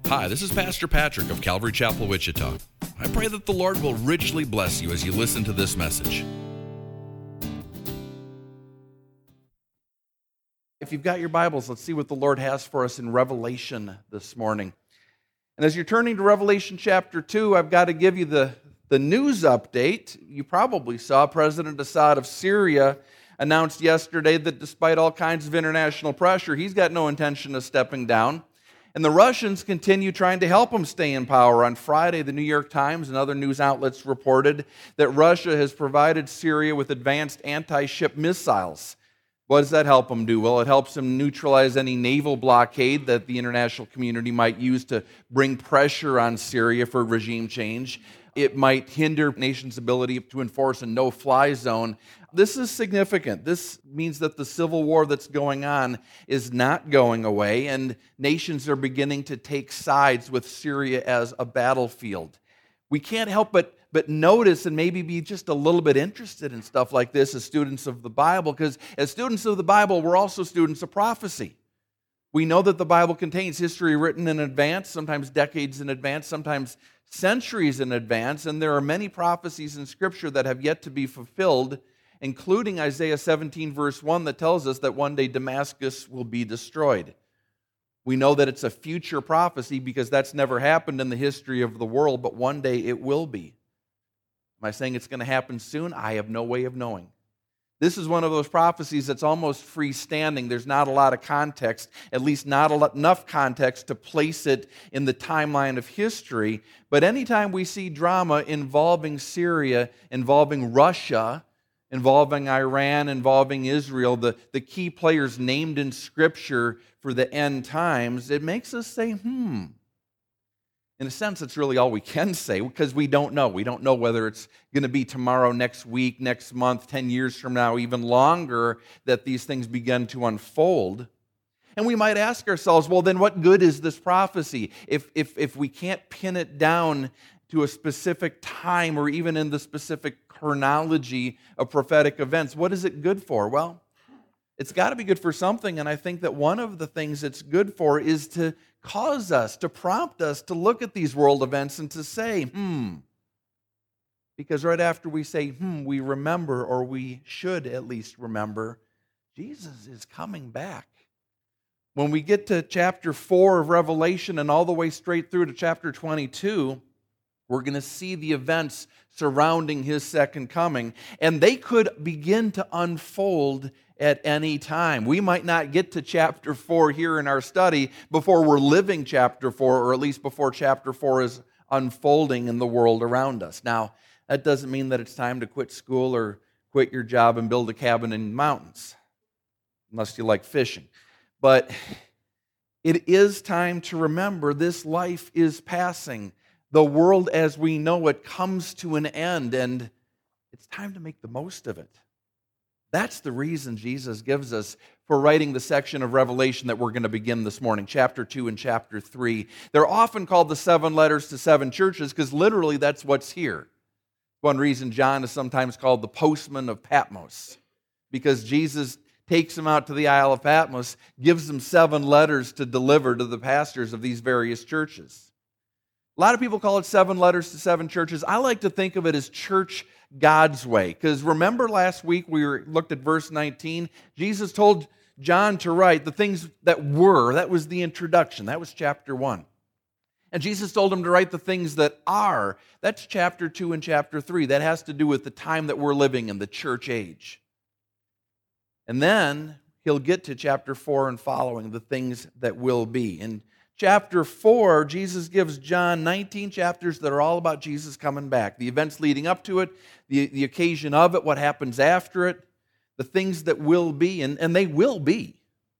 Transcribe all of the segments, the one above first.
Hi, this is Pastor Patrick of Calvary Chapel, Wichita. I pray that the Lord will richly bless you as you listen to this message. If you've got your Bibles, let's see what the Lord has for us in Revelation this morning. And as you're turning to Revelation chapter 2, I've got to give you the news update. You probably saw President Assad of Syria announced yesterday that despite all kinds of international pressure, he's got no intention of stepping down. And the Russians continue trying to help him stay in power. On Friday, the New York Times and other news outlets reported that Russia has provided Syria with advanced anti-ship missiles. What does that help them do? Well, it helps them neutralize any naval blockade that the international community might use to bring pressure on Syria for regime change. It might hinder nations' ability to enforce a no-fly zone. This is significant. This means that the civil war that's going on is not going away, and nations are beginning to take sides with Syria as a battlefield. We can't help but notice and maybe be just a little bit interested in stuff like this as students of the Bible, because as students of the Bible, we're also students of prophecy. We know that the Bible contains history written in advance, sometimes decades in advance, sometimes centuries in advance, and there are many prophecies in Scripture that have yet to be fulfilled, including Isaiah 17, verse 1, that tells us that one day Damascus will be destroyed. We know that it's a future prophecy because that's never happened in the history of the world, but one day it will be. Am I saying it's going to happen soon? I have no way of knowing. This is one of those prophecies that's almost freestanding. There's not a lot of context, at least not enough context to place it in the timeline of history. But anytime we see drama involving Syria, involving Russia, involving Iran, involving Israel, the key players named in Scripture for the end times, it makes us say, In a sense, it's really all we can say because we don't know. We don't know whether it's going to be tomorrow, next week, next month, 10 years from now, even longer, that these things begin to unfold. And we might ask ourselves, well, then what good is this prophecy if we can't pin it down to a specific time or even in the specific chronology of prophetic events? What is it good for? Well, it's got to be good for something, and I think that one of the things it's good for is to cause us, to prompt us to look at these world events and to say, Because right after we say, we remember, or we should at least remember, Jesus is coming back. When we get to chapter 4 of Revelation and all the way straight through to chapter 22, we're going to see the events surrounding his second coming, and they could begin to unfold at any time. We might not get to chapter 4 here in our study before we're living chapter 4, or at least before chapter 4 is unfolding in the world around us. Now, that doesn't mean that it's time to quit school or quit your job and build a cabin in the mountains, unless you like fishing. But it is time to remember this life is passing. The world as we know it comes to an end, and it's time to make the most of it. That's the reason Jesus gives us for writing the section of Revelation that we're going to begin this morning, chapter 2 and chapter 3. They're often called the 7 letters to 7 churches because literally that's what's here. One reason John is sometimes called the postman of Patmos, because Jesus takes him out to the Isle of Patmos, gives them 7 letters to deliver to the pastors of these various churches. A lot of people call it 7 letters to 7 churches. I like to think of it as church God's way. Because remember last week we looked at verse 19? Jesus told John to write the things that were. That was the introduction. That was chapter 1. And Jesus told him to write the things that are. That's chapter 2 and chapter 3. That has to do with the time that we're living in, the church age. And then he'll get to chapter 4 and following, the things that will be. In chapter 4, Jesus gives John 19 chapters that are all about Jesus coming back. The events leading up to it, the occasion of it, what happens after it, the things that will be, and they will be.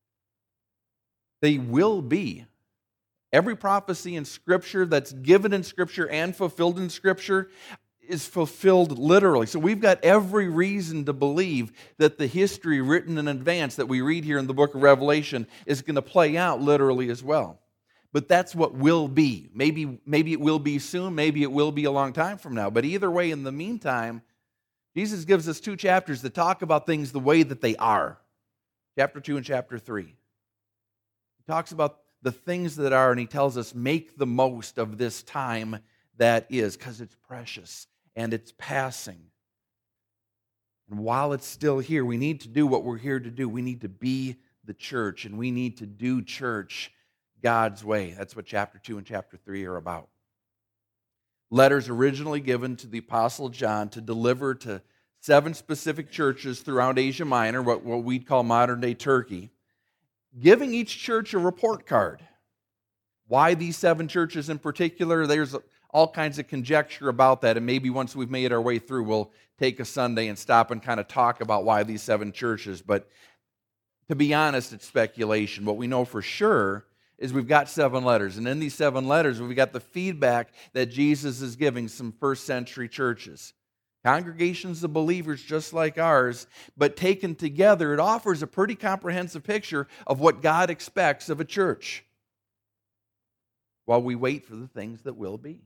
They will be. Every prophecy in Scripture that's given in Scripture and fulfilled in Scripture is fulfilled literally. So we've got every reason to believe that the history written in advance that we read here in the book of Revelation is going to play out literally as well. But that's what will be. Maybe it will be soon, maybe it will be a long time from now. But either way, in the meantime, Jesus gives us 2 chapters that talk about things the way that they are. Chapter 2 and chapter 3. He talks about the things that are, and he tells us, make the most of this time that is, because it's precious and it's passing. And while it's still here, we need to do what we're here to do. We need to be the church, and we need to do church God's way. That's what chapter 2 and chapter 3 are about. Letters originally given to the Apostle John to deliver to 7 specific churches throughout Asia Minor, what we'd call modern-day Turkey, giving each church a report card. Why these 7 churches in particular? There's all kinds of conjecture about that, and maybe once we've made our way through, we'll take a Sunday and stop and kind of talk about why these 7 churches. But to be honest, it's speculation. What we know for sure is we've got 7 letters, and in these 7 letters, we've got the feedback that Jesus is giving some first-century churches. Congregations of believers just like ours, but taken together, it offers a pretty comprehensive picture of what God expects of a church while we wait for the things that will be.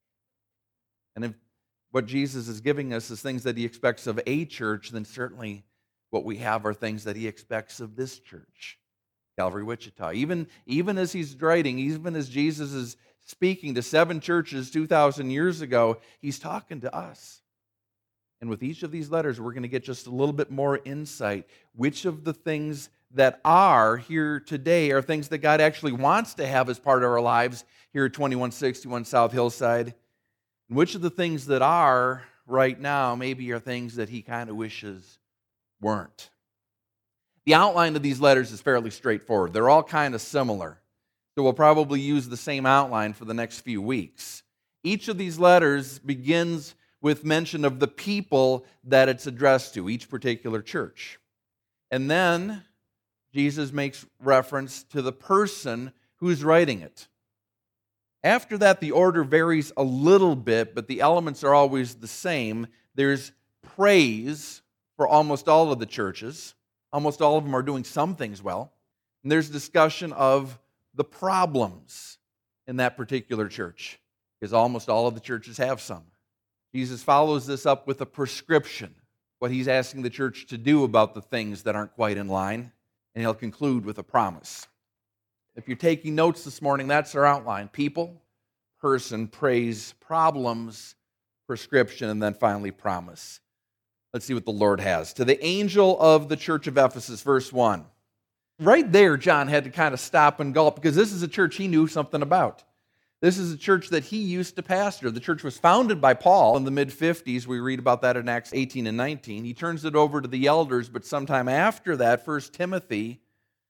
And if what Jesus is giving us is things that he expects of a church, then certainly what we have are things that he expects of this church, Calvary Wichita. Even as he's writing, even as Jesus is speaking to 7 churches 2,000 years ago, he's talking to us. And with each of these letters, we're going to get just a little bit more insight. Which of the things that are here today are things that God actually wants to have as part of our lives here at 2161 South Hillside? And which of the things that are right now maybe are things that he kind of wishes weren't? The outline of these letters is fairly straightforward. They're all kind of similar. So we'll probably use the same outline for the next few weeks. Each of these letters begins with mention of the people that it's addressed to, each particular church. And then Jesus makes reference to the person who's writing it. After that, the order varies a little bit, but the elements are always the same. There's praise for almost all of the churches. Almost all of them are doing some things well. And there's discussion of the problems in that particular church, because almost all of the churches have some. Jesus follows this up with a prescription, what he's asking the church to do about the things that aren't quite in line, and he'll conclude with a promise. If you're taking notes this morning, that's our outline. People, person, praise, problems, prescription, and then finally promise. Let's see what the Lord has. To the angel of the church of Ephesus, verse 1. Right there, John had to kind of stop and gulp, because this is a church he knew something about. This is a church that he used to pastor. The church was founded by Paul in the mid-50s. We read about that in Acts 18 and 19. He turns it over to the elders, but sometime after that, 1 Timothy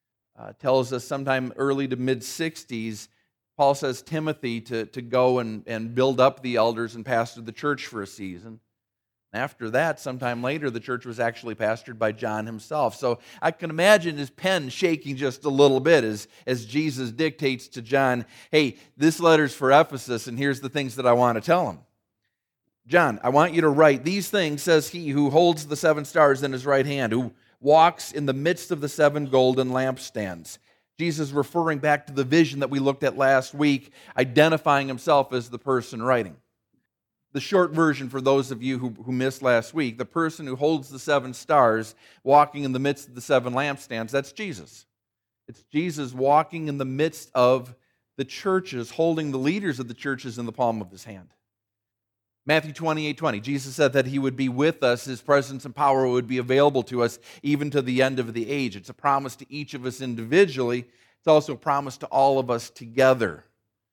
tells us sometime early to mid-60s, Paul says Timothy to go and build up the elders and pastor the church for a season. After that, sometime later, the church was actually pastored by John himself. So I can imagine his pen shaking just a little bit as Jesus dictates to John, hey, this letter's for Ephesus, and here's the things that I want to tell him. John, I want you to write, these things says he who holds the 7 stars in his right hand, who walks in the midst of the 7 golden lampstands. Jesus referring back to the vision that we looked at last week, identifying himself as the person writing. The short version for those of you who missed last week, the person who holds the 7 stars walking in the midst of the 7 lampstands, that's Jesus. It's Jesus walking in the midst of the churches, holding the leaders of the churches in the palm of his hand. Matthew 28:20, Jesus said that he would be with us, his presence and power would be available to us even to the end of the age. It's a promise to each of us individually. It's also a promise to all of us together.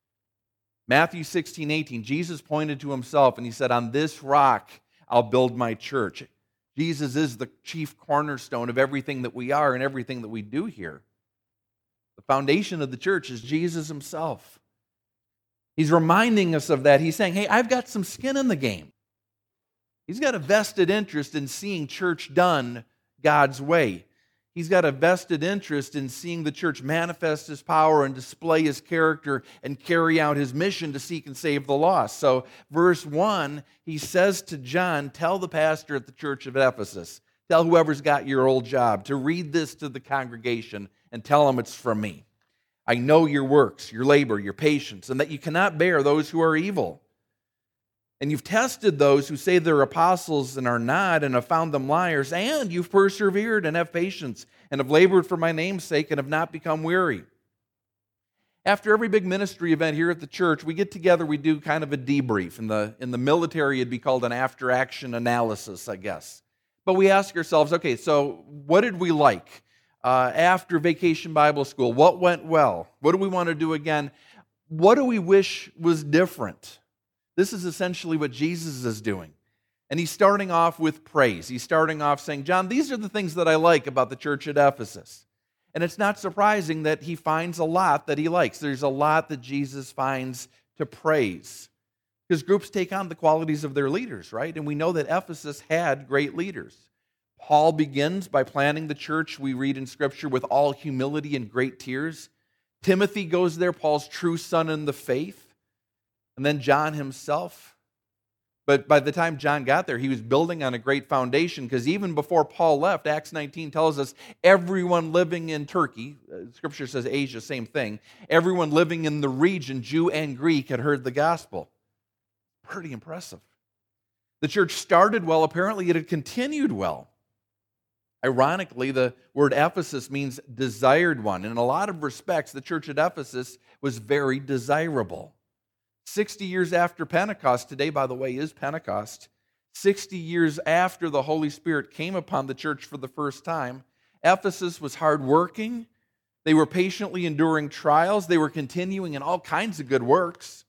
Matthew 16:18, Jesus pointed to himself and he said, on this rock I'll build my church. Jesus is the chief cornerstone of everything that we are and everything that we do here. The foundation of the church is Jesus himself. He's reminding us of that. He's saying, hey, I've got some skin in the game. He's got a vested interest in seeing church done God's way. He's got a vested interest in seeing the church manifest his power and display his character and carry out his mission to seek and save the lost. So verse 1, he says to John, tell the pastor at the church of Ephesus, tell whoever's got your old job to read this to the congregation and tell them it's from me. I know your works, your labor, your patience, and that you cannot bear those who are evil. And you've tested those who say they're apostles and are not, and have found them liars, and you've persevered and have patience, and have labored for my name's sake, and have not become weary. After every big ministry event here at the church, we get together, we do kind of a debrief. In the military, it'd be called an after-action analysis, I guess. But we ask ourselves, okay, so what did we like after Vacation Bible School? What went well? What do we want to do again? What do we wish was different? This is essentially what Jesus is doing. And he's starting off with praise. He's starting off saying, John, these are the things that I like about the church at Ephesus. And it's not surprising that he finds a lot that he likes. There's a lot that Jesus finds to praise. Because groups take on the qualities of their leaders, right? And we know that Ephesus had great leaders. Paul begins by planning the church, we read in Scripture, with all humility and great tears. Timothy goes there, Paul's true son in the faith. And then John himself. But by the time John got there, he was building on a great foundation, because even before Paul left, Acts 19 tells us everyone living in Turkey, Scripture says Asia, same thing, everyone living in the region, Jew and Greek, had heard the gospel. Pretty impressive. The church started well. Apparently, it had continued well. Ironically, the word Ephesus means desired one. In a lot of respects, the church at Ephesus was very desirable. 60 years after Pentecost, today, by the way, is Pentecost. 60 years after the Holy Spirit came upon the church for the first time, Ephesus was hardworking. They were patiently enduring trials. They were continuing in all kinds of good works.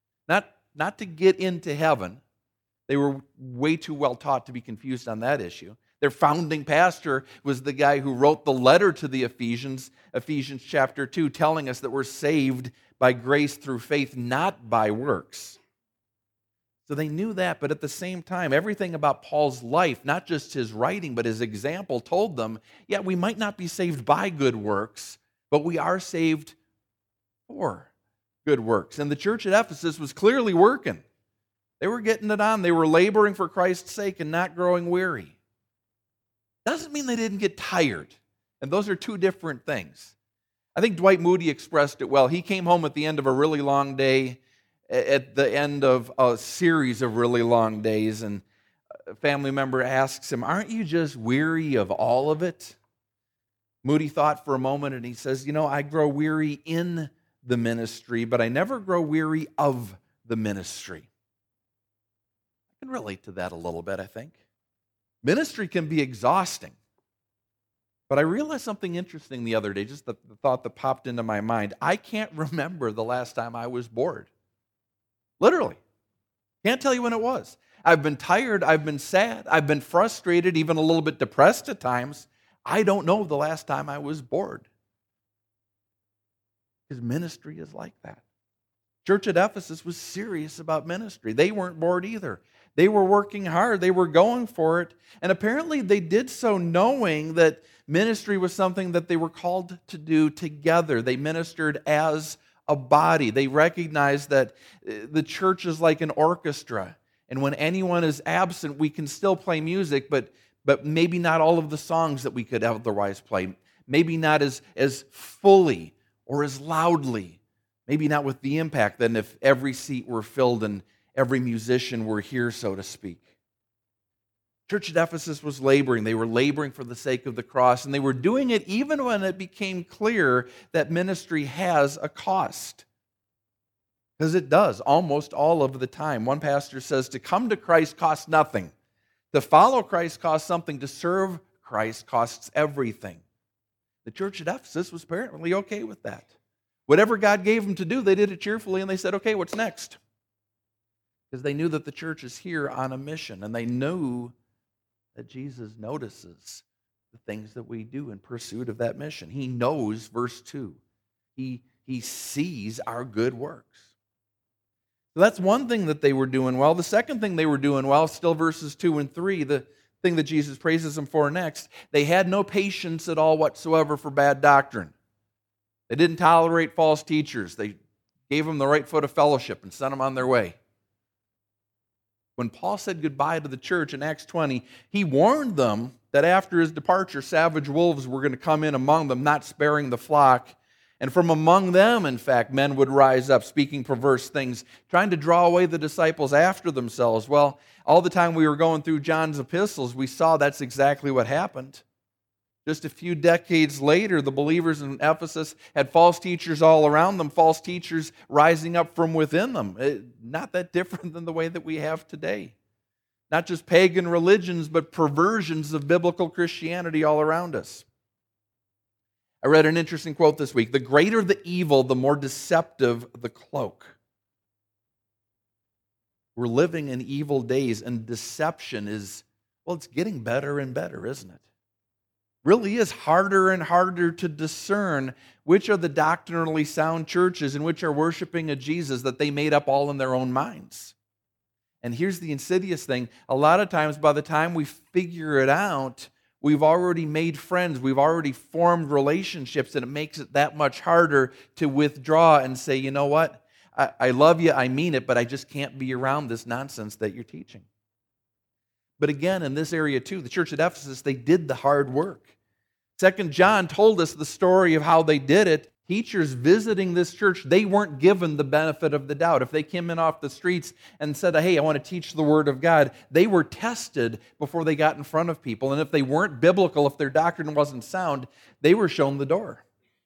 Not to get into heaven. They were way too well taught to be confused on that issue. Their founding pastor was the guy who wrote the letter to the Ephesians, Ephesians chapter 2, telling us that we're saved by grace through faith, not by works. So they knew that, but at the same time, everything about Paul's life, not just his writing, but his example, told them, yeah, we might not be saved by good works, but we are saved for good works. And the church at Ephesus was clearly working. They were getting it on. They were laboring for Christ's sake and not growing weary. Doesn't mean they didn't get tired. And those are two different things. I think Dwight Moody expressed it well. He came home at the end of a really long day, at the end of a series of really long days, and a family member asks him, aren't you just weary of all of it? Moody thought for a moment, and he says, I grow weary in the ministry, but I never grow weary of the ministry. I can relate to that a little bit, I think. Ministry can be exhausting. But I realized something interesting the other day, just the thought that popped into my mind. I can't remember the last time I was bored. Literally. Can't tell you when it was. I've been tired, I've been sad, I've been frustrated, even a little bit depressed at times. I don't know the last time I was bored. Because ministry is like that. Church at Ephesus was serious about ministry. They weren't bored either. They were working hard. They were going for it. And apparently they did so knowing that ministry was something that they were called to do together. They ministered as a body. They recognized that the church is like an orchestra. And when anyone is absent, we can still play music, but maybe not all of the songs that we could otherwise play. Maybe not as fully or as loudly. Maybe not with the impact than if every seat were filled and every musician were here, so to speak. Church at Ephesus was laboring. They were laboring for the sake of the cross, and they were doing it even when it became clear that ministry has a cost. Because it does, almost all of the time. One pastor says, to come to Christ costs nothing. To follow Christ costs something. To serve Christ costs everything. The church at Ephesus was apparently okay with that. Whatever God gave them to do, they did it cheerfully, and they said, okay, what's next? Because they knew that the church is here on a mission, and they knew that Jesus notices the things that we do in pursuit of that mission. He knows, verse 2, he sees our good works. So that's one thing that they were doing well. The second thing they were doing well, still verses 2 and 3, the thing that Jesus praises them for next, they had no patience at all whatsoever for bad doctrine. They didn't tolerate false teachers. They gave them the right foot of fellowship and sent them on their way. When Paul said goodbye to the church in Acts 20, he warned them that after his departure, savage wolves were going to come in among them, not sparing the flock. And from among them, in fact, men would rise up, speaking perverse things, trying to draw away the disciples after themselves. Well, all the time we were going through John's epistles, we saw that's exactly what happened. Just a few decades later, the believers in Ephesus had false teachers all around them, false teachers rising up from within them. Not that different than the way that we have today. Not just pagan religions, but perversions of biblical Christianity all around us. I read an interesting quote this week. The greater the evil, the more deceptive the cloak. We're living in evil days, and deception is, well, it's getting better and better, isn't it? Really is harder and harder to discern which are the doctrinally sound churches and which are worshiping a Jesus that they made up all in their own minds. And here's the insidious thing. A lot of times, by the time we figure it out, we've already made friends, we've already formed relationships, and it makes it that much harder to withdraw and say, you know what? I love you, I mean it, but I just can't be around this nonsense that you're teaching. But again, in this area too, the church at Ephesus, they did the hard work. 2 John told us the story of how they did it. Teachers visiting this church, they weren't given the benefit of the doubt. If they came in off the streets and said, hey, I want to teach the Word of God, they were tested before they got in front of people. And if they weren't biblical, if their doctrine wasn't sound, they were shown the door.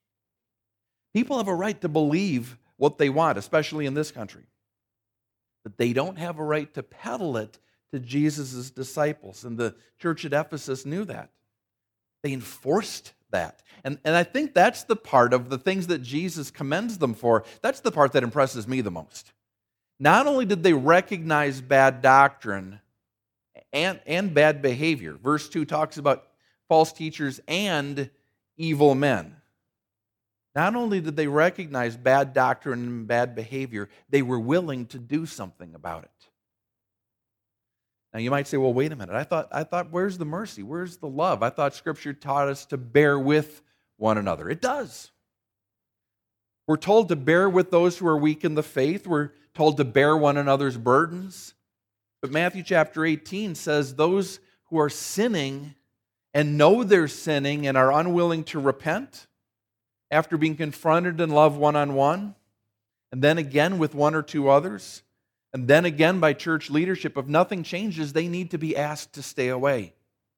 People have a right to believe what they want, especially in this country. But they don't have a right to peddle it to Jesus' disciples. And the church at Ephesus knew that. They enforced that. And I think that's the part of the things that Jesus commends them for. That's the part that impresses me the most. Not only did they recognize bad doctrine and bad behavior. Verse 2 talks about false teachers and evil men. Not only did they recognize bad doctrine and bad behavior, they were willing to do something about it. Now you might say, well, wait a minute. I thought, where's the mercy? Where's the love? I thought Scripture taught us to bear with one another. It does. We're told to bear with those who are weak in the faith. We're told to bear one another's burdens. But Matthew chapter 18 says those who are sinning and know they're sinning and are unwilling to repent after being confronted in love one-on-one, and then again with one or two others, and then again by church leadership, if nothing changes, they need to be asked to stay away.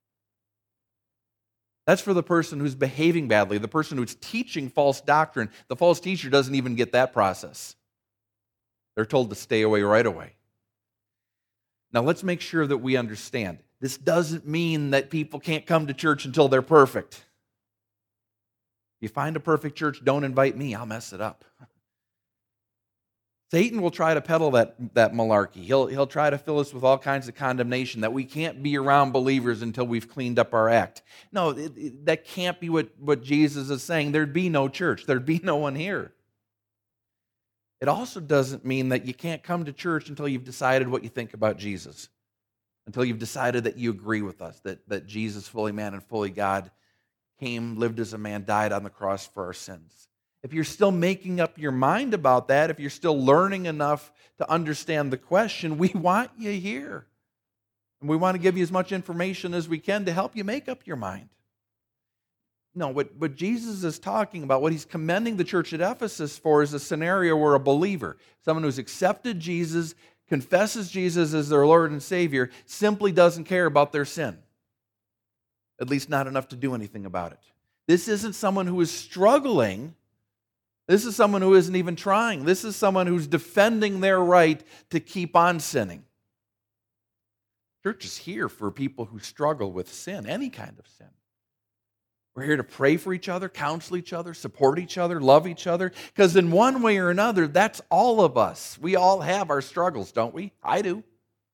That's for the person who's behaving badly, the person who's teaching false doctrine. The false teacher doesn't even get that process. They're told to stay away right away. Now let's make sure that we understand. This doesn't mean that people can't come to church until they're perfect. If you find a perfect church, don't invite me. I'll mess it up. Satan will try to peddle that malarkey. He'll try to fill us with all kinds of condemnation, that we can't be around believers until we've cleaned up our act. No, that can't be what Jesus is saying. There'd be no church. There'd be no one here. It also doesn't mean that you can't come to church until you've decided what you think about Jesus, until you've decided that you agree with us, that Jesus, fully man and fully God, came, lived as a man, died on the cross for our sins. If you're still making up your mind about that, if you're still learning enough to understand the question, we want you here. And we want to give you as much information as we can to help you make up your mind. No, what Jesus is talking about, what he's commending the church at Ephesus for, is a scenario where a believer, someone who's accepted Jesus, confesses Jesus as their Lord and Savior, simply doesn't care about their sin. At least not enough to do anything about it. This isn't someone who is struggling. This is someone who isn't even trying. This is someone who's defending their right to keep on sinning. Church is here for people who struggle with sin, any kind of sin. We're here to pray for each other, counsel each other, support each other, love each other, because in one way or another, that's all of us. We all have our struggles, don't we? I do.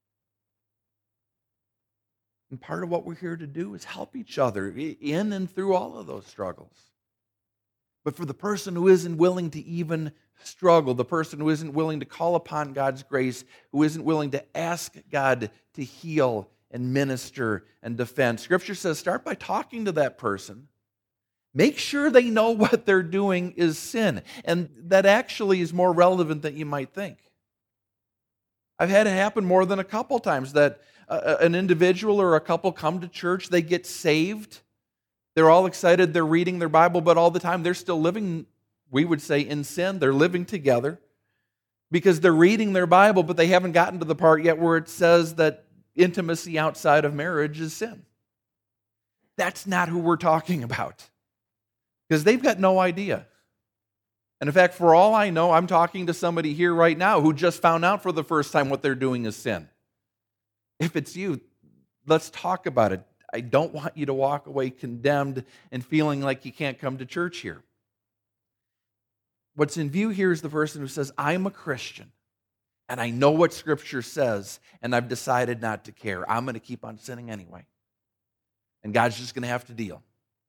And part of what we're here to do is help each other in and through all of those struggles. But for the person who isn't willing to even struggle, the person who isn't willing to call upon God's grace, who isn't willing to ask God to heal and minister and defend, Scripture says start by talking to that person. Make sure they know what they're doing is sin. And that actually is more relevant than you might think. I've had it happen more than a couple times that an individual or a couple come to church, they get saved. They're all excited, they're reading their Bible, but all the time they're still living, we would say, in sin. They're living together because they're reading their Bible, but they haven't gotten to the part yet where it says that intimacy outside of marriage is sin. That's not who we're talking about. Because they've got no idea. And in fact, for all I know, I'm talking to somebody here right now who just found out for the first time what they're doing is sin. If it's you, let's talk about it. I don't want you to walk away condemned and feeling like you can't come to church here. What's in view here is the person who says, I'm a Christian, and I know what Scripture says, and I've decided not to care. I'm going to keep on sinning anyway. And God's just going to have to deal.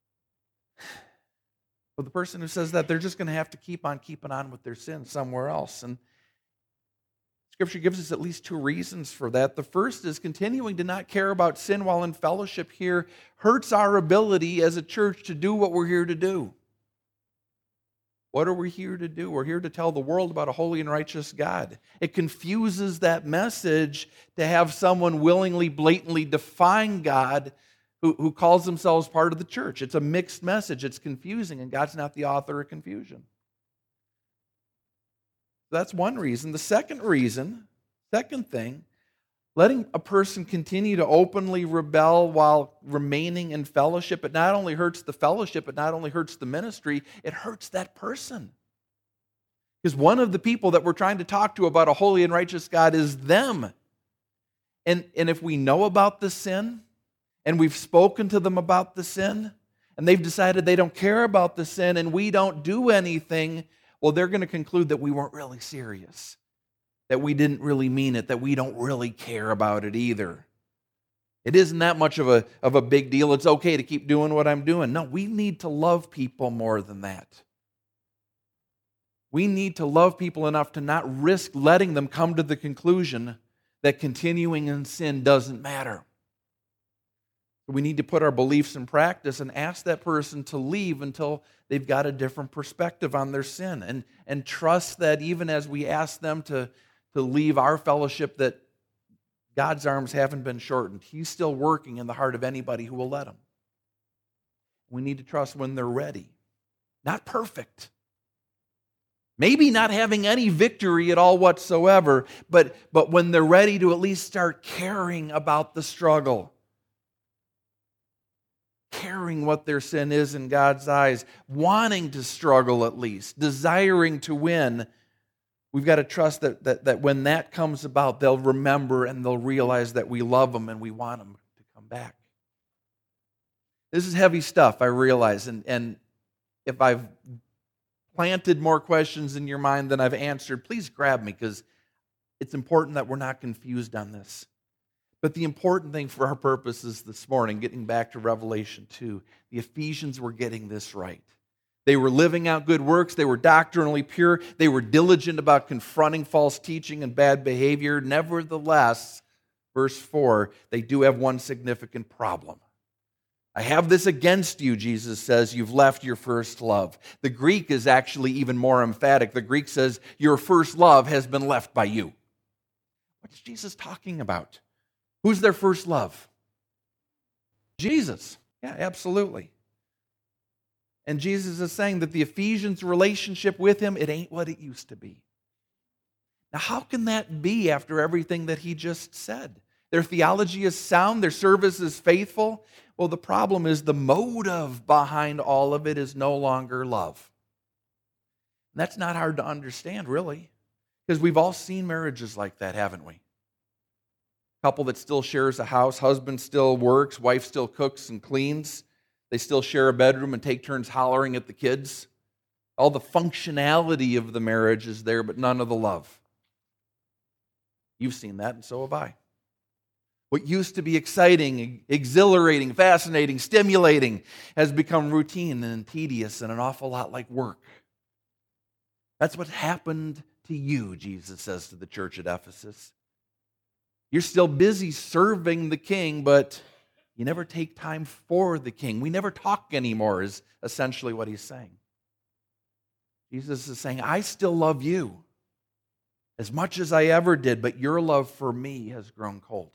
But the person who says that, they're just going to have to keep on keeping on with their sin somewhere else. And Scripture gives us at least two reasons for that. The first is continuing to not care about sin while in fellowship here hurts our ability as a church to do what we're here to do. What are we here to do? We're here to tell the world about a holy and righteous God. It confuses that message to have someone willingly, blatantly define God who calls themselves part of the church. It's a mixed message. It's confusing, and God's not the author of confusion. That's one reason. The second thing, letting a person continue to openly rebel while remaining in fellowship, it not only hurts the fellowship, it not only hurts the ministry, it hurts that person. Because one of the people that we're trying to talk to about a holy and righteous God is them. And if we know about the sin, and we've spoken to them about the sin, and they've decided they don't care about the sin, and we don't do anything, well, they're going to conclude that we weren't really serious, that we didn't really mean it, that we don't really care about it either. It isn't that much of a big deal. It's okay to keep doing what I'm doing. No, we need to love people more than that. We need to love people enough to not risk letting them come to the conclusion that continuing in sin doesn't matter. We need to put our beliefs in practice and ask that person to leave until they've got a different perspective on their sin. And trust that even as we ask them to leave our fellowship, that God's arms haven't been shortened. He's still working in the heart of anybody who will let him. We need to trust when they're ready. Not perfect. Maybe not having any victory at all whatsoever, but when they're ready to at least start caring about the struggle. Caring what their sin is in God's eyes, wanting to struggle at least, desiring to win. We've got to trust that when that comes about, they'll remember and they'll realize that we love them and we want them to come back. This is heavy stuff, I realize, and if I've planted more questions in your mind than I've answered, please grab me, because it's important that we're not confused on this. But the important thing for our purposes this morning, getting back to Revelation 2, the Ephesians were getting this right. They were living out good works. They were doctrinally pure. They were diligent about confronting false teaching and bad behavior. Nevertheless, verse 4, they do have one significant problem. I have this against you, Jesus says, you've left your first love. The Greek is actually even more emphatic. The Greek says, your first love has been left by you. What's Jesus talking about? Who's their first love? Jesus. Yeah, absolutely. And Jesus is saying that the Ephesians' relationship with him, it ain't what it used to be. Now, how can that be after everything that he just said? Their theology is sound, their service is faithful. Well, the problem is the motive behind all of it is no longer love. And that's not hard to understand, really, because we've all seen marriages like that, haven't we? Couple that still shares a house, husband still works, wife still cooks and cleans. They still share a bedroom and take turns hollering at the kids. All the functionality of the marriage is there, but none of the love. You've seen that, and so have I. What used to be exciting, exhilarating, fascinating, stimulating has become routine and tedious and an awful lot like work. That's what happened to you, Jesus says to the church at Ephesus. You're still busy serving the king, but you never take time for the king. We never talk anymore, is essentially what he's saying. Jesus is saying, I still love you as much as I ever did, but your love for me has grown cold.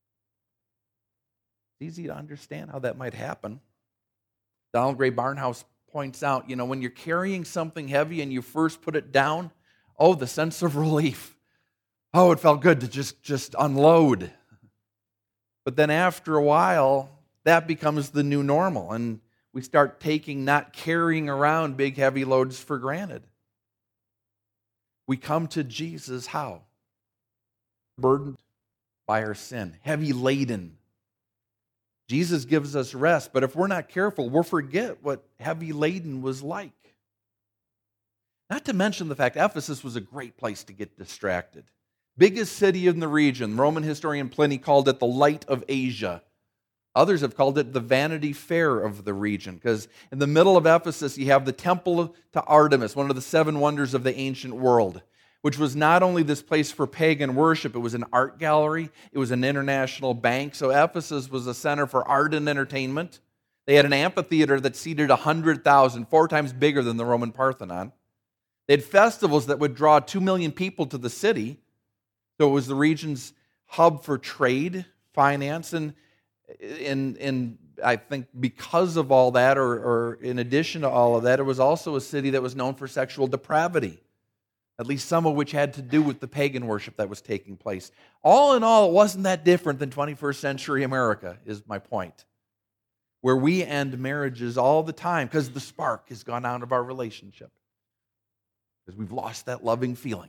It's easy to understand how that might happen. Donald Gray Barnhouse points out, when you're carrying something heavy and you first put it down, the sense of relief. It felt good to just unload. But then after a while, that becomes the new normal, and we start not carrying around big, heavy loads for granted. We come to Jesus how? Burdened by our sin, heavy laden. Jesus gives us rest, but if we're not careful, we'll forget what heavy laden was like. Not to mention the fact Ephesus was a great place to get distracted. Biggest city in the region. Roman historian Pliny called it the light of Asia. Others have called it the Vanity Fair of the region, because in the middle of Ephesus you have the temple to Artemis, one of the seven wonders of the ancient world, which was not only this place for pagan worship, it was an art gallery, it was an international bank. So Ephesus was a center for art and entertainment. They had an amphitheater that seated 100,000, 4 times bigger than the Roman Parthenon. They had festivals that would draw 2 million people to the city. So it was the region's hub for trade, finance, and I think because of all that, or in addition to all of that, it was also a city that was known for sexual depravity, at least some of which had to do with the pagan worship that was taking place. All in all, it wasn't that different than 21st century America, is my point, where we end marriages all the time because the spark has gone out of our relationship, because we've lost that loving feeling.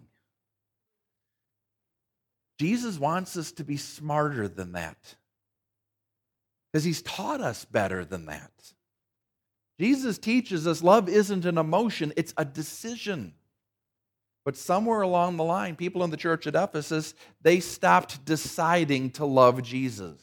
Jesus wants us to be smarter than that, because he's taught us better than that. Jesus teaches us love isn't an emotion, it's a decision. But somewhere along the line, people in the church at Ephesus, they stopped deciding to love Jesus.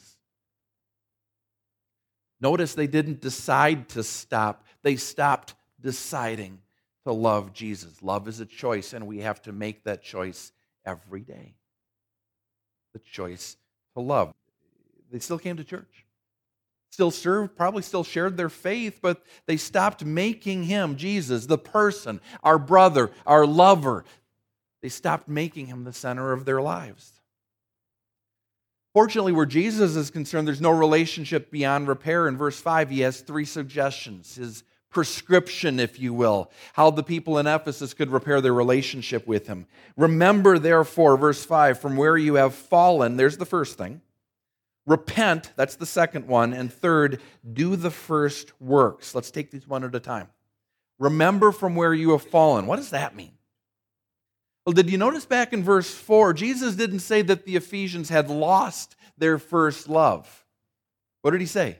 Notice they didn't decide to stop. They stopped deciding to love Jesus. Love is a choice, and we have to make that choice every day. The choice to love. They still came to church. Still served, probably still shared their faith, but they stopped making him, Jesus, the person, our brother, our lover. They stopped making him the center of their lives. Fortunately, where Jesus is concerned, there's no relationship beyond repair. In verse 5, he has 3 suggestions, his prescription, if you will, how the people in Ephesus could repair their relationship with him. Remember, therefore, verse 5, from where you have fallen, there's the first thing. Repent, that's the second one. And third, do the first works. Let's take these one at a time. Remember from where you have fallen. What does that mean? Well, did you notice back in verse 4, Jesus didn't say that the Ephesians had lost their first love. What did he say?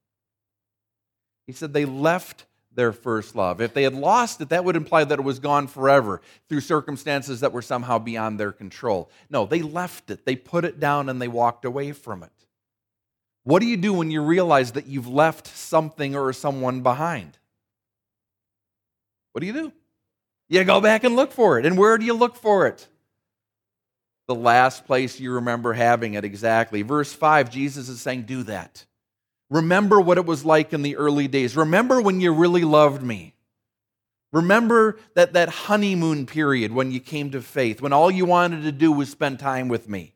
He said they left their first love. If they had lost it, that would imply that it was gone forever through circumstances that were somehow beyond their control. No, they left it. They put it down and they walked away from it. What do you do when you realize that you've left something or someone behind? What do? You go back and look for it. And where do you look for it? The last place you remember having it, exactly. Verse 5, Jesus is saying, do that. Remember what it was like in the early days. Remember when you really loved me. Remember that honeymoon period when you came to faith, when all you wanted to do was spend time with me.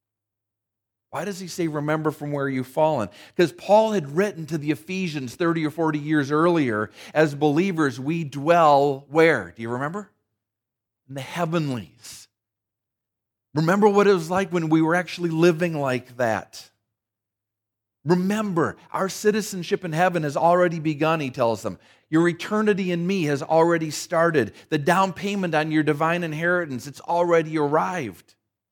Why does he say, remember from where you've fallen? Because Paul had written to the Ephesians 30 or 40 years earlier, as believers, we dwell where? Do you remember? In the heavenlies. Remember what it was like when we were actually living like that. Remember, our citizenship in heaven has already begun, he tells them. Your eternity in me has already started. The down payment on your divine inheritance, it's already arrived.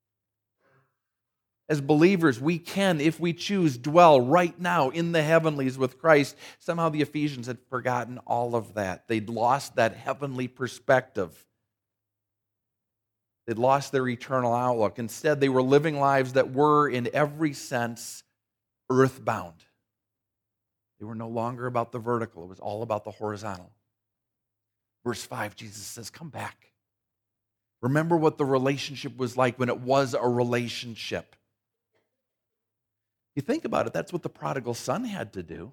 As believers, we can, if we choose, dwell right now in the heavenlies with Christ. Somehow the Ephesians had forgotten all of that. They'd lost that heavenly perspective. They'd lost their eternal outlook. Instead, they were living lives that were, in every sense, earthbound. They were no longer about the vertical. It was all about the horizontal. Verse 5, Jesus says, come back. Remember what the relationship was like when it was a relationship. You think about it, that's what the prodigal son had to do.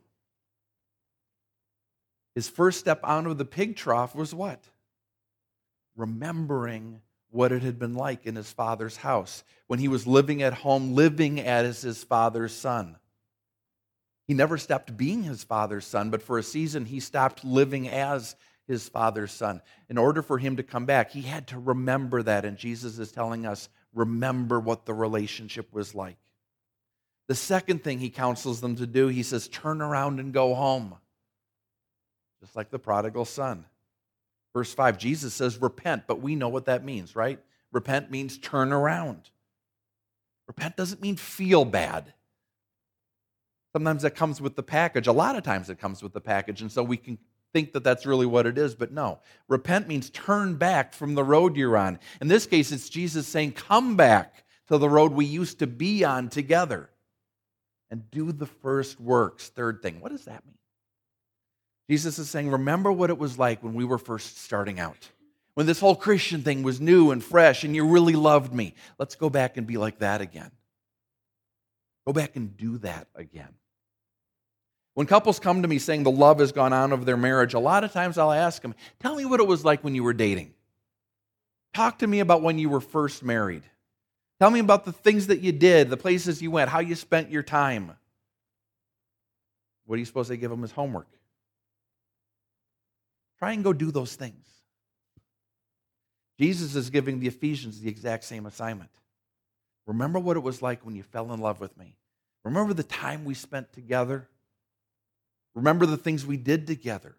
His first step out of the pig trough was what? Remembering what it had been like in his father's house, when he was living at home, living as his father's son. He never stopped being his father's son, but for a season he stopped living as his father's son. In order for him to come back, he had to remember that, and Jesus is telling us, remember what the relationship was like. The second thing he counsels them to do, he says, turn around and go home. Just like the prodigal son. Verse 5, Jesus says, repent, but we know what that means, right? Repent means turn around. Repent doesn't mean feel bad. Sometimes that comes with the package. A lot of times it comes with the package, and so we can think that that's really what it is, but no. Repent means turn back from the road you're on. In this case, it's Jesus saying, come back to the road we used to be on together and do the first works. Third thing, what does that mean? Jesus is saying, remember what it was like when we were first starting out, when this whole Christian thing was new and fresh and you really loved me. Let's go back and be like that again. Go back and do that again. When couples come to me saying the love has gone out of their marriage, a lot of times I'll ask them, tell me what it was like when you were dating. Talk to me about when you were first married. Tell me about the things that you did, the places you went, how you spent your time. What do you suppose they give them as homework? Try and go do those things. Jesus is giving the Ephesians the exact same assignment. Remember what it was like when you fell in love with me. Remember the time we spent together. Remember the things we did together.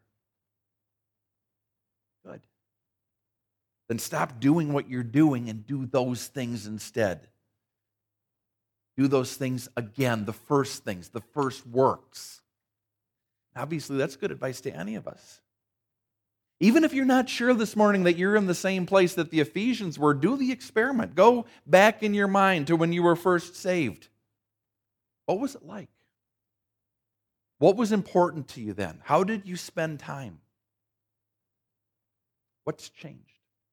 Good. Then stop doing what you're doing and do those things instead. Do those things again, the first things, the first works. Obviously, that's good advice to any of us. Even if you're not sure this morning that you're in the same place that the Ephesians were, do the experiment. Go back in your mind to when you were first saved. What was it like? What was important to you then? How did you spend time? What's changed?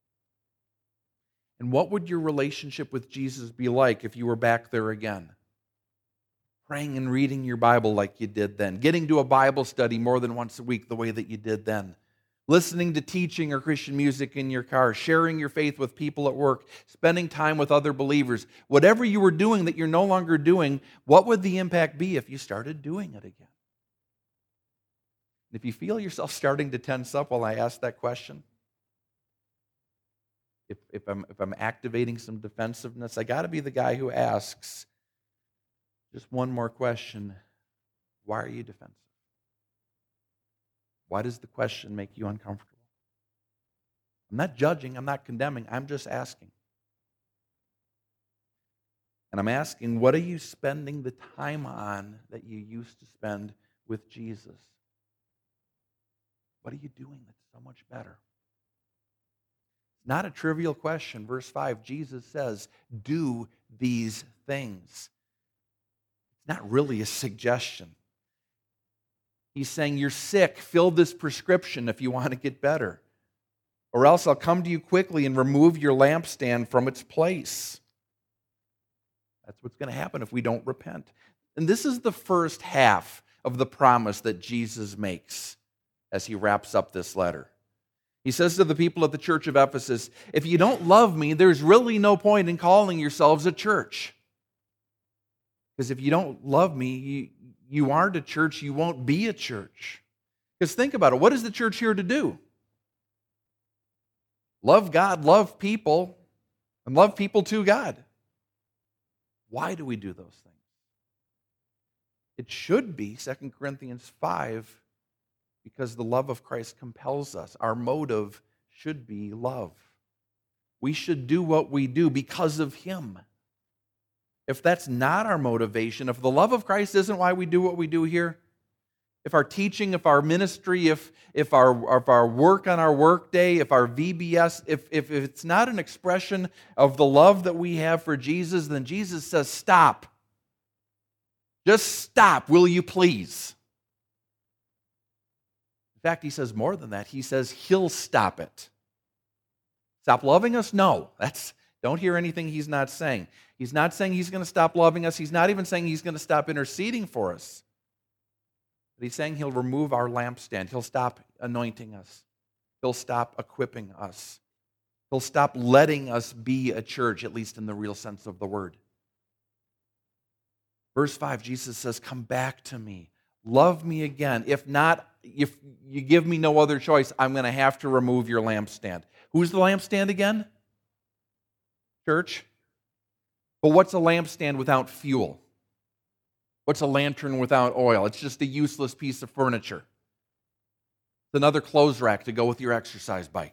And what would your relationship with Jesus be like if you were back there again? Praying and reading your Bible like you did then. Getting to a Bible study more than once a week the way that you did then. Listening to teaching or Christian music in your car. Sharing your faith with people at work. Spending time with other believers. Whatever you were doing that you're no longer doing, what would the impact be if you started doing it again? If you feel yourself starting to tense up while I ask that question, if I'm activating some defensiveness, I got to be the guy who asks just one more question. Why are you defensive? Why does the question make you uncomfortable? I'm not judging, I'm not condemning, I'm just asking. And I'm asking, what are you spending the time on that you used to spend with Jesus? What are you doing that's so much better? It's not a trivial question. Verse 5, Jesus says, do these things. It's not really a suggestion. He's saying, you're sick, fill this prescription if you want to get better. Or else I'll come to you quickly and remove your lampstand from its place. That's what's going to happen if we don't repent. And this is the first half of the promise that Jesus makes as he wraps up this letter. He says to the people at the church of Ephesus, if you don't love me, there's really no point in calling yourselves a church. Because if you don't love me, you aren't a church, you won't be a church. Because think about it, what is the church here to do? Love God, love people, and love people to God. Why do we do those things? It should be 2 Corinthians 5, because the love of Christ compels us. Our motive should be love. We should do what we do because of Him. If that's not our motivation, if the love of Christ isn't why we do what we do here, if our teaching, if our ministry, if our work on our work day, if our VBS, if it's not an expression of the love that we have for Jesus, then Jesus says, stop. Just stop, will you please? In fact, he says more than that. He says he'll stop it. Stop loving us? No. Don't hear anything he's not saying. He's not saying he's going to stop loving us. He's not even saying he's going to stop interceding for us. But he's saying he'll remove our lampstand. He'll stop anointing us. He'll stop equipping us. He'll stop letting us be a church, at least in the real sense of the word. Verse 5, Jesus says, come back to me. Love me again. If not, if you give me no other choice, I'm going to have to remove your lampstand. Who's the lampstand again? Church. But what's a lampstand without fuel? What's a lantern without oil? It's just a useless piece of furniture. It's another clothes rack to go with your exercise bike.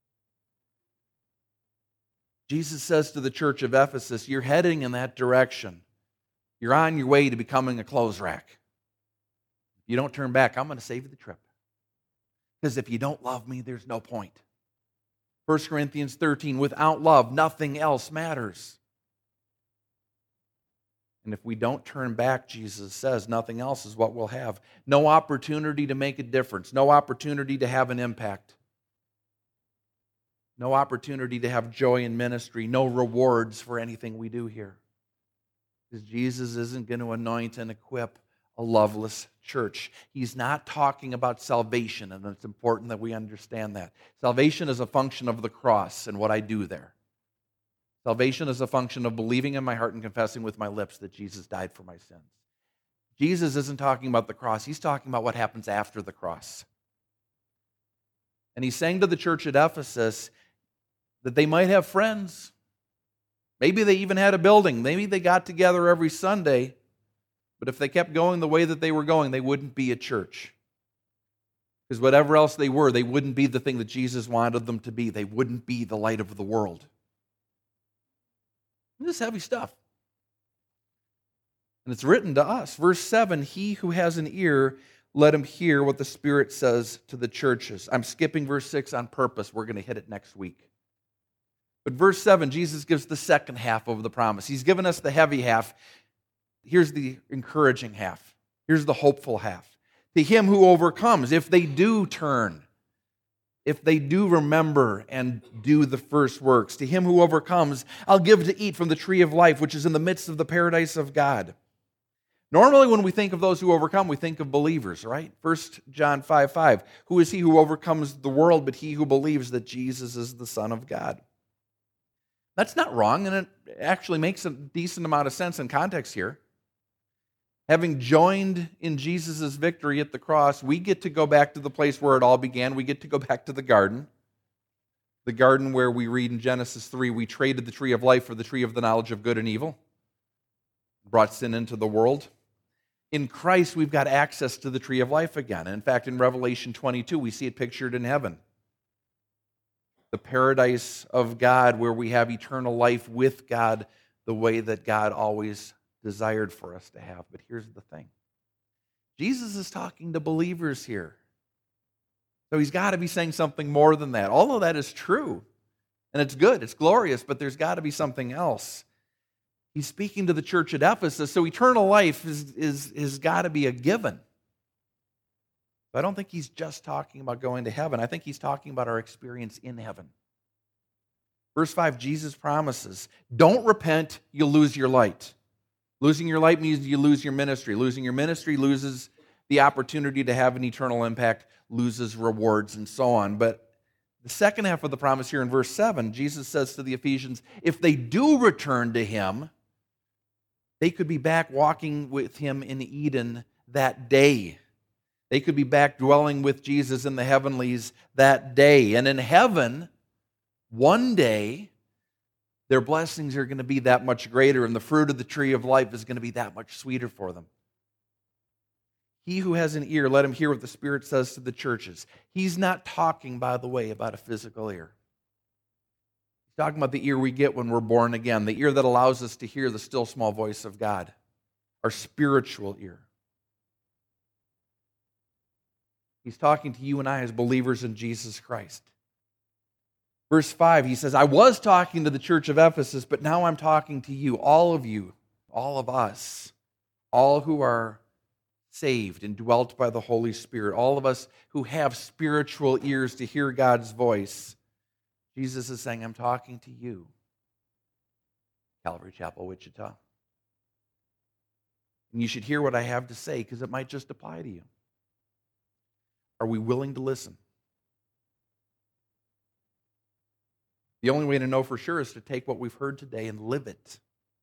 Jesus says to the church of Ephesus, you're heading in that direction. You're on your way to becoming a clothes rack. If you don't turn back, I'm going to save you the trip. Because if you don't love me, there's no point. 1 Corinthians 13, without love, nothing else matters. And if we don't turn back, Jesus says, nothing else is what we'll have. No opportunity to make a difference. No opportunity to have an impact. No opportunity to have joy in ministry. No rewards for anything we do here. Because Jesus isn't going to anoint and equip a loveless church. He's not talking about salvation, and it's important that we understand that. Salvation is a function of the cross and what I do there. Salvation is a function of believing in my heart and confessing with my lips that Jesus died for my sins. Jesus isn't talking about the cross. He's talking about what happens after the cross. And he's saying to the church at Ephesus that they might have friends. Maybe they even had a building. Maybe they got together every Sunday. But if they kept going the way that they were going, they wouldn't be a church. Because whatever else they were, they wouldn't be the thing that Jesus wanted them to be. They wouldn't be the light of the world. This is heavy stuff. And it's written to us. Verse 7, he who has an ear, let him hear what the Spirit says to the churches. I'm skipping verse 6 on purpose. We're going to hit it next week. But verse 7, Jesus gives the second half of the promise. He's given us the heavy half. Here's the encouraging half. Here's the hopeful half. To him who overcomes, if they do turn, if they do remember and do the first works, to him who overcomes, I'll give to eat from the tree of life, which is in the midst of the paradise of God. Normally, when we think of those who overcome, we think of believers, right? 1 John 5:5. Who is he who overcomes the world but he who believes that Jesus is the Son of God? That's not wrong, and it actually makes a decent amount of sense in context here. Having joined in Jesus' victory at the cross, we get to go back to the place where it all began. We get to go back to the garden where we read in Genesis 3, we traded the tree of life for the tree of the knowledge of good and evil, brought sin into the world. In Christ, we've got access to the tree of life again. And in fact, in Revelation 22, we see it pictured in heaven. The paradise of God where we have eternal life with God the way that God always desired for us to have. But here's the thing. Jesus is talking to believers here. So he's got to be saying something more than that. All of that is true. And it's good. It's glorious. But there's got to be something else. He's speaking to the church at Ephesus. So eternal life is got to be a given. But I don't think he's just talking about going to heaven. I think he's talking about our experience in heaven. Verse 5, Jesus promises, don't repent, you'll lose your light. Losing your light means you lose your ministry. Losing your ministry loses the opportunity to have an eternal impact, loses rewards, and so on. But the second half of the promise here in verse 7, Jesus says to the Ephesians, if they do return to him, they could be back walking with him in Eden that day. They could be back dwelling with Jesus in the heavenlies that day. And in heaven, one day, their blessings are going to be that much greater, and the fruit of the tree of life is going to be that much sweeter for them. He who has an ear, let him hear what the Spirit says to the churches. He's not talking, by the way, about a physical ear. He's talking about the ear we get when we're born again, the ear that allows us to hear the still small voice of God, our spiritual ear. He's talking to you and I as believers in Jesus Christ. Verse 5, he says, I was talking to the church of Ephesus, but now I'm talking to you, all of us, all who are saved and dwelt by the Holy Spirit, all of us who have spiritual ears to hear God's voice. Jesus is saying, I'm talking to you, Calvary Chapel, Wichita. And you should hear what I have to say because it might just apply to you. Are we willing to listen? The only way to know for sure is to take what we've heard today and live it.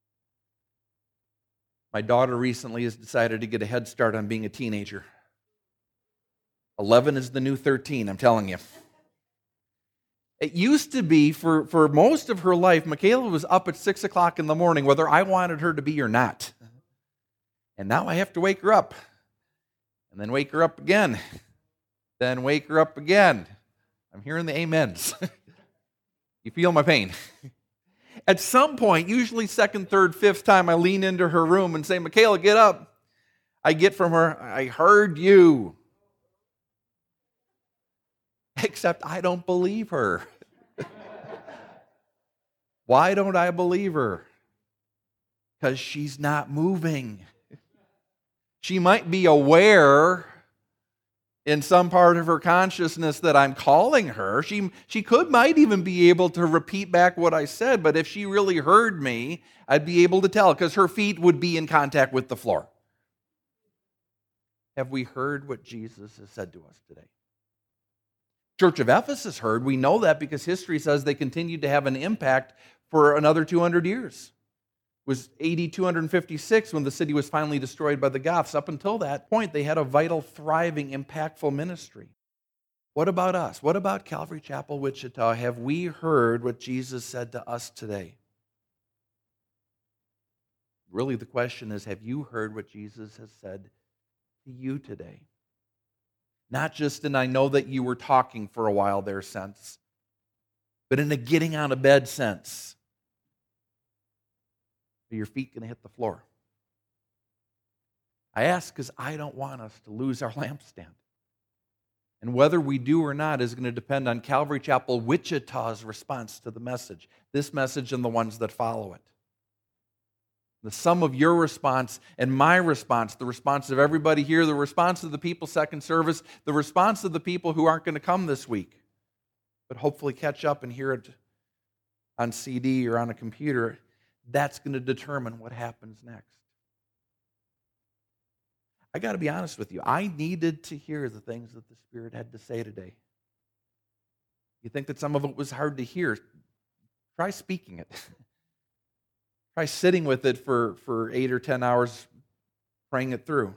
My daughter recently has decided to get a head start on being a teenager. 11 is the new 13, I'm telling you. It used to be, for most of her life, Michaela was up at 6 o'clock in the morning, whether I wanted her to be or not. And now I have to wake her up. And then wake her up again. Then wake her up again. I'm hearing the amens. You feel my pain. At some point, usually second, third, fifth time, I lean into her room and say, Michaela, get up. I get from her, I heard you. Except I don't believe her. Why don't I believe her? Because she's not moving. She might be aware in some part of her consciousness that I'm calling her. She might even be able to repeat back what I said, but if she really heard me, I'd be able to tell because her feet would be in contact with the floor. Have we heard what Jesus has said to us today? Church of Ephesus heard. We know that because history says they continued to have an impact for another 200 years. It was AD 256 when the city was finally destroyed by the Goths. Up until that point, they had a vital, thriving, impactful ministry. What about us? What about Calvary Chapel, Wichita? Have we heard what Jesus said to us today? Really, the question is, have you heard what Jesus has said to you today? Not just in I know that you were talking for a while there sense, but in a getting out of bed sense. Are your feet going to hit the floor? I ask because I don't want us to lose our lampstand. And whether we do or not is going to depend on Calvary Chapel Wichita's response to the message, this message and the ones that follow it. The sum of your response and my response, the response of everybody here, the response of the people second service, the response of the people who aren't going to come this week, but hopefully catch up and hear it on CD or on a computer, that's going to determine what happens next. I got to be honest with you. I needed to hear the things that the Spirit had to say today. You think that some of it was hard to hear? Try speaking it. Try sitting with it for 8 or 10 hours, praying it through.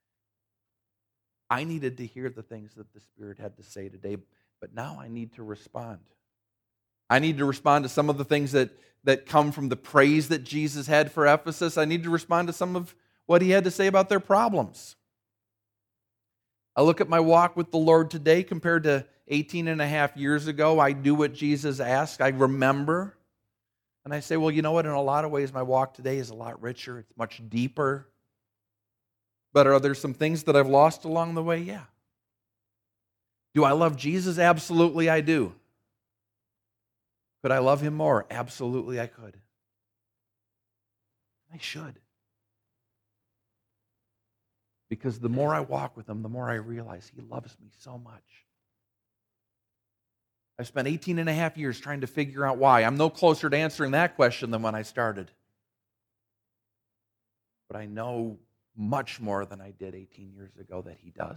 I needed to hear the things that the Spirit had to say today, but now I need to respond. I need to respond to some of the things that come from the praise that Jesus had for Ephesus. I need to respond to some of what he had to say about their problems. I look at my walk with the Lord today compared to 18 and a half years ago. I do what Jesus asked. I remember. And I say, well, you know what? In a lot of ways, my walk today is a lot richer. It's much deeper. But are there some things that I've lost along the way? Yeah. Do I love Jesus? Absolutely, I do. Could I love him more? Absolutely, I could. I should. Because the more I walk with him, the more I realize he loves me so much. I've spent 18 and a half years trying to figure out why. I'm no closer to answering that question than when I started. But I know much more than I did 18 years ago that he does.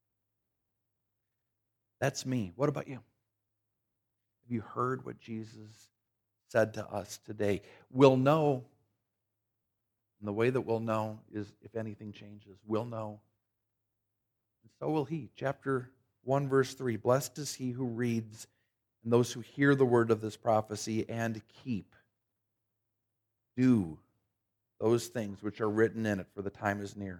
That's me. What about you? Have you heard what Jesus said to us today? We'll know, and the way that we'll know is if anything changes. We'll know. And so will he. Chapter 1, verse 3. Blessed is he who reads and those who hear the word of this prophecy and do those things which are written in it, for the time is near.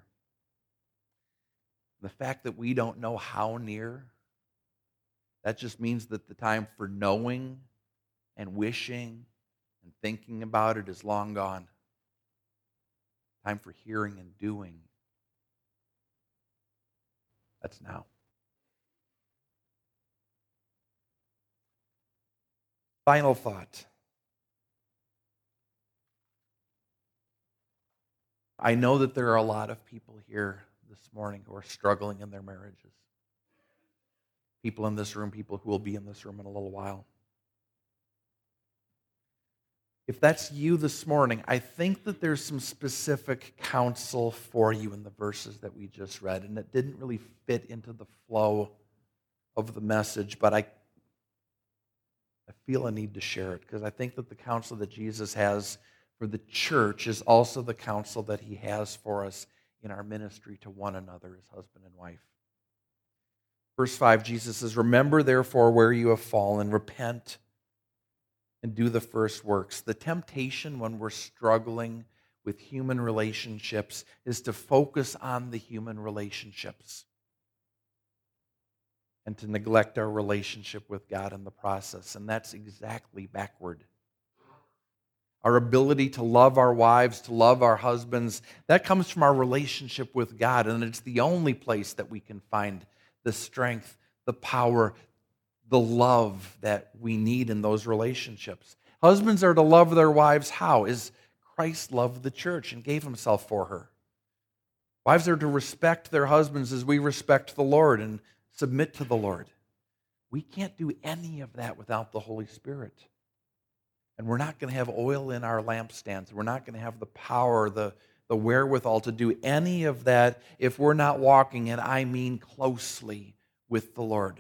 The fact that we don't know how near, that just means that the time for knowing and wishing and thinking about it is long gone. Time for hearing and doing, that's now. Final thought. I know that there are a lot of people here this morning who are struggling in their marriages. People in this room, people who will be in this room in a little while. If that's you this morning, I think that there's some specific counsel for you in the verses that we just read, and it didn't really fit into the flow of the message, but I feel a need to share it because I think that the counsel that Jesus has for the church is also the counsel that he has for us in our ministry to one another as husband and wife. Verse 5, Jesus says, "Remember therefore where you have fallen, repent and do the first works." The temptation when we're struggling with human relationships is to focus on the human relationships and to neglect our relationship with God in the process. And that's exactly backward. Our ability to love our wives, to love our husbands, that comes from our relationship with God. And it's the only place that we can find the strength, the power, the love that we need in those relationships. Husbands are to love their wives how? As Christ loved the church and gave himself for her. Wives are to respect their husbands as we respect the Lord and submit to the Lord. We can't do any of that without the Holy Spirit. And we're not going to have oil in our lampstands. We're not going to have the power, the wherewithal to do any of that if we're not walking, and I mean closely, with the Lord.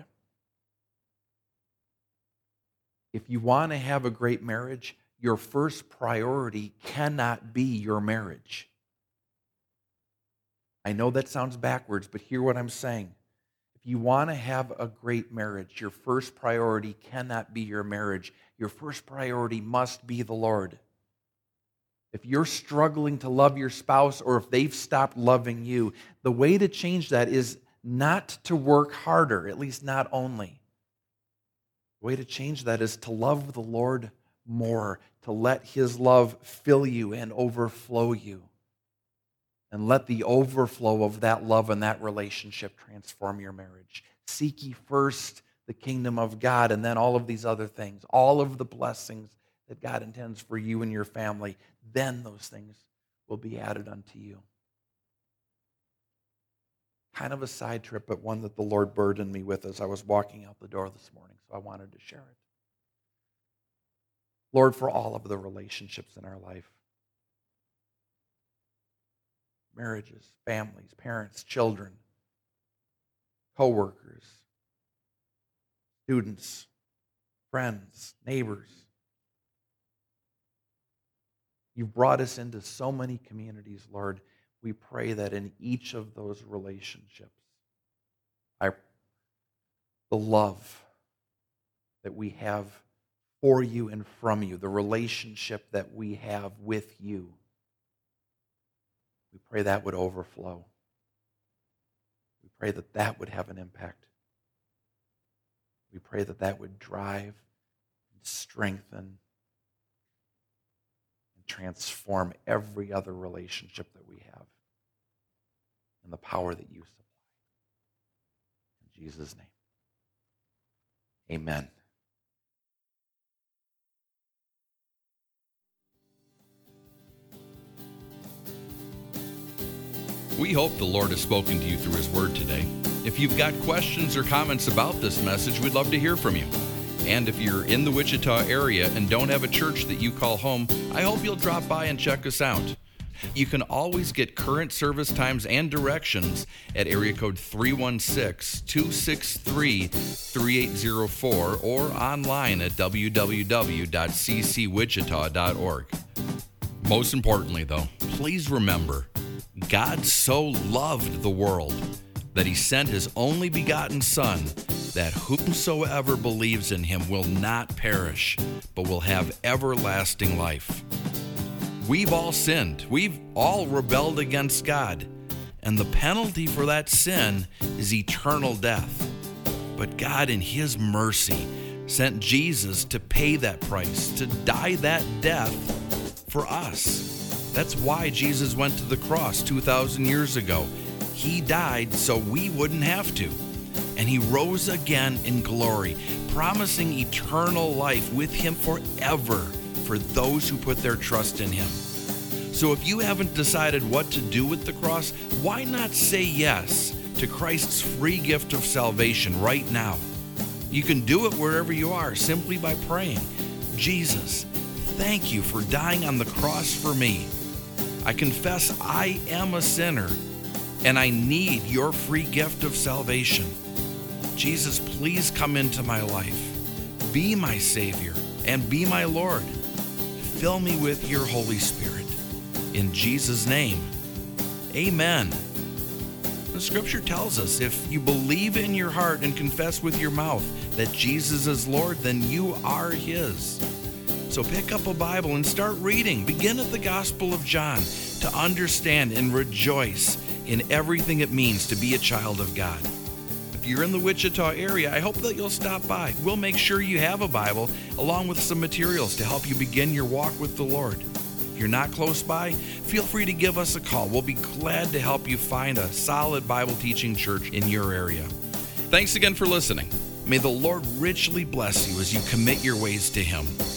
If you want to have a great marriage, your first priority cannot be your marriage. I know that sounds backwards, but hear what I'm saying. If you want to have a great marriage, your first priority cannot be your marriage. Your first priority must be the Lord. If you're struggling to love your spouse or if they've stopped loving you, the way to change that is not to work harder, at least not only. The way to change that is to love the Lord more, to let His love fill you and overflow you. And let the overflow of that love and that relationship transform your marriage. Seek ye first the kingdom of God, and then all of these other things, all of the blessings that God intends for you and your family, then those things will be added unto you. Kind of a side trip, but one that the Lord burdened me with as I was walking out the door this morning, so I wanted to share it. Lord, for all of the relationships in our life, marriages, families, parents, children, co-workers, students, friends, neighbors. You've brought us into so many communities, Lord. We pray that in each of those relationships, the love that we have for you and from you, the relationship that we have with you, we pray that would overflow. We pray that that would have an impact. We pray that that would drive and strengthen and transform every other relationship that we have in the power that you supply. In Jesus' name, amen. We hope the Lord has spoken to you through His Word today. If you've got questions or comments about this message, we'd love to hear from you. And if you're in the Wichita area and don't have a church that you call home, I hope you'll drop by and check us out. You can always get current service times and directions at area code 316-263-3804 or online at www.ccwichita.org. Most importantly, though, please remember, God so loved the world that He sent His only begotten Son, that whomsoever believes in Him will not perish, but will have everlasting life. We've all sinned. We've all rebelled against God. And the penalty for that sin is eternal death. But God, in His mercy, sent Jesus to pay that price, to die that death for us. That's why Jesus went to the cross 2,000 years ago. He died so we wouldn't have to. And He rose again in glory, promising eternal life with Him forever for those who put their trust in Him. So if you haven't decided what to do with the cross, why not say yes to Christ's free gift of salvation right now? You can do it wherever you are simply by praying, Jesus, thank you for dying on the cross for me. I confess I am a sinner and I need your free gift of salvation. Jesus, please come into my life. Be my Savior and be my Lord. Fill me with your Holy Spirit. In Jesus' name, amen. The Scripture tells us if you believe in your heart and confess with your mouth that Jesus is Lord, then you are His. So pick up a Bible and start reading. Begin at the Gospel of John to understand and rejoice in everything it means to be a child of God. If you're in the Wichita area, I hope that you'll stop by. We'll make sure you have a Bible along with some materials to help you begin your walk with the Lord. If you're not close by, feel free to give us a call. We'll be glad to help you find a solid Bible teaching church in your area. Thanks again for listening. May the Lord richly bless you as you commit your ways to Him.